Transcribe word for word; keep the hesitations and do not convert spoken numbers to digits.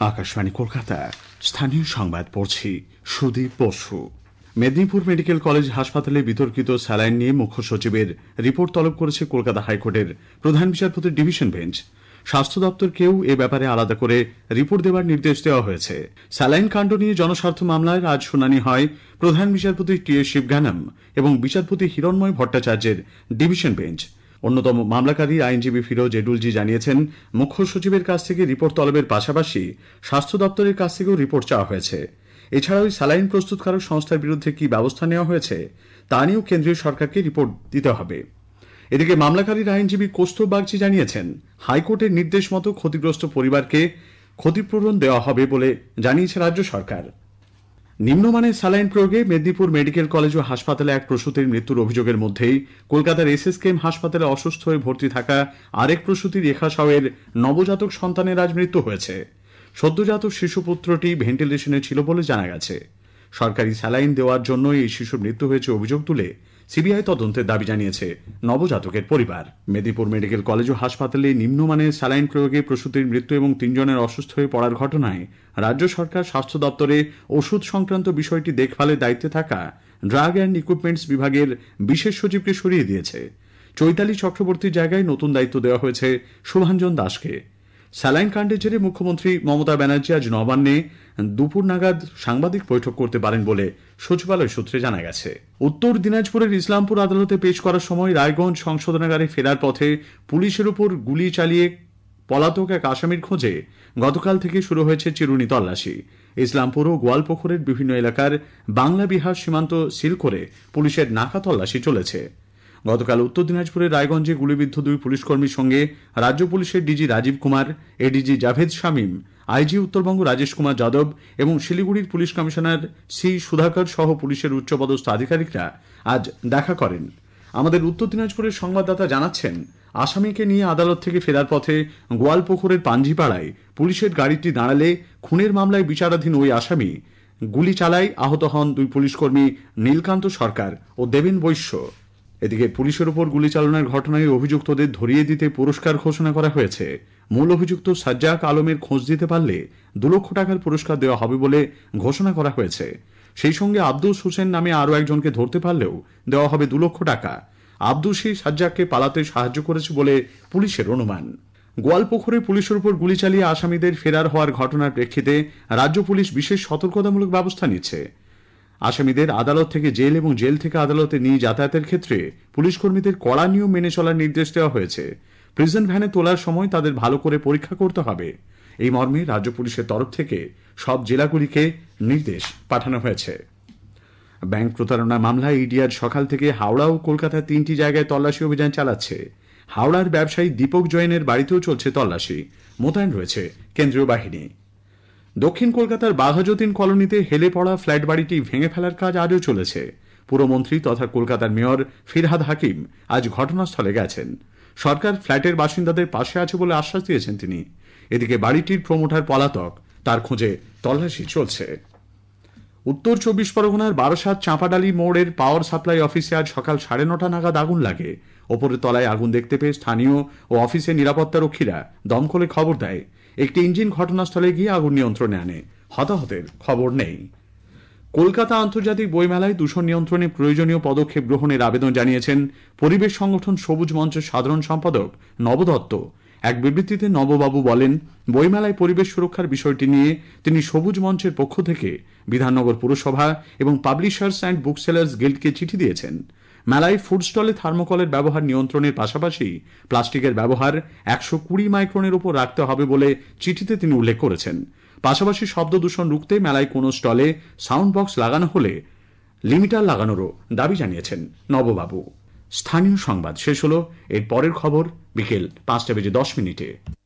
আকাশবাণী কলকাতা, স্থানীয় সংবাদ পড়ছি সুদীপ বসু। মেদিনীপুর মেডিকেল কলেজ হাসপাতালে বিতর্কিত স্যালাইন নিয়ে মুখ্য সচিবের রিপোর্ট তলব করেছে কলকাতা হাইকোর্টের প্রধান বিচারপতির ডিভিশন বেঞ্চ। স্বাস্থ্য দপ্তরকেও এ ব্যাপারে আলাদা করে রিপোর্ট দেওয়ার নির্দেশ দেওয়া হয়েছে। স্যালাইন কাণ্ড নিয়ে জনস্বার্থ মামলায় আজ শুনানি হয় প্রধান বিচারপতি টি এস শিবগানম এবং বিচারপতি হিরণময় ভট্টাচার্যের ডিভিশন বেঞ্চ। অন্যতম মামলাকারী আইনজীবী ফিরোজ এডুলজি জানিয়েছেন, মুখ্য সচিবের কাছ থেকে রিপোর্ট তলবের পাশাপাশি স্বাস্থ্য দপ্তরের কাছ থেকেও রিপোর্ট চাওয়া হয়েছে। এছাড়াও স্যালাইন প্রস্তুতকারক সংস্থার বিরুদ্ধে কি ব্যবস্থা নেওয়া হয়েছে তা নিয়েও কেন্দ্রীয় সরকারকে রিপোর্ট দিতে হবে। এদিকে মামলাকারীর আইনজীবী কৌস্তব বাগচি জানিয়েছেন, হাইকোর্টের নির্দেশ মতো ক্ষতিগ্রস্ত পরিবারকে ক্ষতিপূরণ দেওয়া হবে বলে জানিয়েছে রাজ্য সরকার। নিম্নমানের স্যালাইন প্রয়োগে মেদিনীপুর মেডিকেল কলেজ ও হাসপাতালে এক প্রসূতির মৃত্যুর অভিযোগের মধ্যেই কলকাতার এসএসকেএম হাসপাতালে অসুস্থ হয়ে ভর্তি থাকা আরেক প্রসূতি রেখা সাউয়ের নবজাতক সন্তানের আজ মৃত্যু হয়েছে। সদ্যজাত শিশুপুত্রটি ভেন্টিলেশনে ছিল বলে জানা গেছে। সরকারি স্যালাইন দেওয়ার জন্য এই শিশুর মৃত্যু হয়েছে অভিযোগ তুলে সিবিআই তদন্তের দাবি জানিয়েছে নবজাতকের পরিবার। মেদিনীপুর মেডিকেল কলেজ ও হাসপাতালে নিম্নমানের স্যালাইন প্রয়োগে প্রসূতির মৃত্যু এবং তিনজনের অসুস্থ হয়ে পড়ার ঘটনায় রাজ্য সরকার স্বাস্থ্য দপ্তরে ওষুধ সংক্রান্ত বিষয়টি দেখভালের দায়িত্বে থাকা ড্রাগ অ্যান্ড ইকুইপমেন্টস বিভাগের বিশেষ সচিবকে সরিয়ে দিয়েছে। চৈতালি চক্রবর্তীর জায়গায় নতুন দায়িত্ব দেওয়া হয়েছে শুভাঞ্জন দাসকে। স্যালাইন কাণ্ডের জেরে মুখ্যমন্ত্রী মমতা ব্যানার্জি আজ নবান্নে দুপুর নাগাদ সাংবাদিক বৈঠক করতে পারেন বলে সচিবালয় সূত্রে জানা গেছে। উত্তর দিনাজপুরের ইসলামপুর আদালতে পেশ করার সময় রায়গঞ্জ সংশোধনাগারে ফেরার পথে পুলিশের উপর গুলি চালিয়ে পলাতক এক আসামির খোঁজে গতকাল থেকে শুরু হয়েছে চিরুনি তল্লাশি। ইসলামপুর ও গোয়ালপুকুরের বিভিন্ন এলাকার বাংলা বিহার সীমান্ত সিল করে পুলিশের নাকা তল্লাশি চলেছে। গতকাল উত্তর দিনাজপুরের রায়গঞ্জে গুলিবিদ্ধ দুই পুলিশকর্মীর সঙ্গে রাজ্য পুলিশের DG Rajeev Kumar, ADG Javed Shamim, IG Uttarbanga Rajesh Kumar Yadav এবং শিলিগুড়ির পুলিশ কমিশনার সি সুধাকর সহ পুলিশের উচ্চপদস্থ আধিকারিকরা আজ দেখা করেন। আমাদের উত্তর দিনাজপুরের সংবাদদাতা জানাচ্ছেন, আসামিকে নিয়ে আদালত থেকে ফেরার পথে গোয়ালপুকুরের পাঞ্জিপাড়ায় পুলিশের গাড়িটি দাঁড়ালে খুনের মামলায় বিচারাধীন ওই আসামি গুলি চালায়। আহত হন দুই পুলিশকর্মী নীলকান্ত সরকার ও দেবেন বৈশ্য। এদিকে পুলিশের উপর গুলি চালনার ঘটনায় অভিযুক্তদের ধরিয়ে দিতে পুরস্কার ঘোষণা করা হয়েছে। মূল অভিযুক্ত সাজ্জাক আলমের খোঁজ দিতে পারলে দু লক্ষ টাকার পুরস্কার দেওয়া হবে বলে ঘোষণা করা হয়েছে। সেই সঙ্গে আব্দুস হোসেন নামে আরও একজনকে ধরতে পারলেও দেওয়া হবে দু লক্ষ টাকা। আব্দুসই সাজ্জাককে পালাতে সাহায্য করেছে বলে পুলিশের অনুমান। গোয়ালপুকুরে পুলিশের উপর গুলি চালিয়ে আসামিদের ফেরার হওয়ার ঘটনার প্রেক্ষিতে রাজ্য পুলিশ বিশেষ সতর্কতামূলক ব্যবস্থা নিচ্ছে। আসামিদের আদালত থেকে জেল এবং জেল থেকে আদালতে নিয়ে যাতায়াতের ক্ষেত্রে পুলিশকর্মীদের কড়া নিয়ম মেনে চলার নির্দেশ দেওয়া হয়েছে। প্রিজন ভ্যানে তোলার সময় তাদের ভালো করে পরীক্ষা করতে হবে। এই মর্মে রাজ্য পুলিশের তরফ থেকে সব জেলাগুলিকে নির্দেশ পাঠানো হয়েছে। ব্যাংক প্রতারণা মামলায় ইডি আজ সকাল থেকে হাওড়া ও কলকাতার তিনটি জায়গায় তল্লাশি অভিযান চালাচ্ছে। হাওড়ার ব্যবসায়ী দীপক জৈনের বাড়িতেও চলছে তল্লাশি। মোতায়েন রয়েছে কেন্দ্রীয় বাহিনী। দক্ষিণ কলকাতার বাঘাযতীন কলোনিতে হেলে পড়া ফ্ল্যাট বাড়িটি ভেঙে ফেলার কাজ আজও চলেছে। পুরমন্ত্রী তথা কলকাতার মেয়র ফিরহাদ হাকিম আজ ঘটনাস্থলে গেছেন। সরকার ফ্ল্যাটের বাসিন্দাদের পাশে আছে বলে আশ্বাস দিয়েছেন তিনি। এদিকে বাড়িটির প্রমোটার পলাতক, তার খোঁজে তল্লাশি চলছে। উত্তর চব্বিশ পরগনার বারাসাত চাঁপাডালি মোড়ের পাওয়ার সাপ্লাই অফিসে আজ সকাল সাড়ে নটা নাগাদ আগুন লাগে। ওপরের তলায় আগুন দেখতে পেয়ে স্থানীয় ও অফিসের নিরাপত্তা রক্ষীরা দমকলে খবর দেয়। একটি ইঞ্জিন ঘটনাস্থলে গিয়ে আগুন নিয়ন্ত্রণে আনে। হতাহতের খবর নেই। কলকাতা আন্তর্জাতিক বইমেলায় দূষণ নিয়ন্ত্রণে প্রয়োজনীয় পদক্ষেপ গ্রহণের আবেদন জানিয়েছেন পরিবেশ সংগঠন সবুজ মঞ্চের সাধারণ সম্পাদক নব দত্ত। এক বিবৃতিতে নববাবু বলেন, বইমেলায় পরিবেশ সুরক্ষার বিষয়টি নিয়ে তিনি সবুজ মঞ্চের পক্ষ থেকে বিধাননগর পুরসভা এবং পাবলিশার্স অ্যান্ড বুকসেলার্স গিল্ডকে চিঠি দিয়েছেন। মেলায় ফুড স্টলে থার্মোকলের ব্যবহার নিয়ন্ত্রণের পাশাপাশি প্লাস্টিকের ব্যবহার একশো কুড়ি মাইক্রনের উপর রাখতে হবে বলে চিঠিতে তিনি উল্লেখ করেছেন। পাশাপাশি শব্দ দূষণ রুখতে মেলায় কোনো স্টলে সাউন্ড বক্স লাগানো হলে লিমিটার লাগানোরও দাবি জানিয়েছেন নববাবু। স্থানীয় সংবাদ শেষ হল। এর পরের খবর বিকেল পাঁচটা বেজে দশ মিনিটে।